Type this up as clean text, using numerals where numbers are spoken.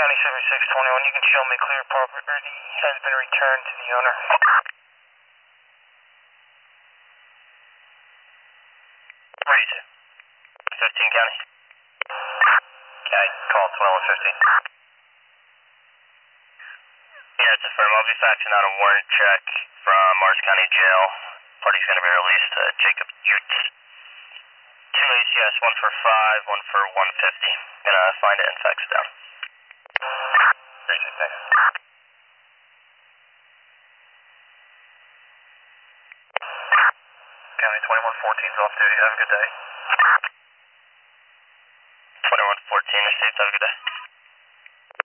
County 7621, you can show me clear property has been returned to the owner. Where are you to? 15 County. Okay, call 2115. Yeah, it's affirmed. I'll be faxing out a warrant check from Morris County Jail. Party's going to be released. Jacob Utes. 2 ACS, 1 for 5, 1 for 150. Gonna find it and fax it down. Appreciate that. County 2114's off duty. Have a good day. 2114 received. Have a good day.